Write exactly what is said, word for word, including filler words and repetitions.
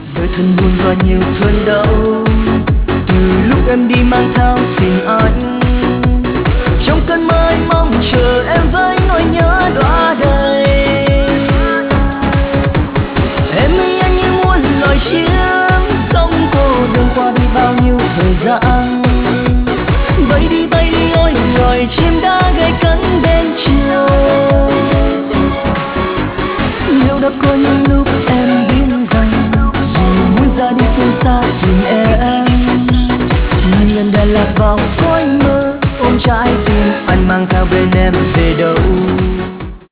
đời thân buồn và nhiều cơn đau. Từ lúc em đi mang theo tình anh, trong cơn mơ anh mong chờ em với nỗi nhớ đọa đầy. Em ơi anh như muôn loài chim sông cô đơn qua đi bao nhiêu thời gian. Bay đi bay đi ôi loài chim đã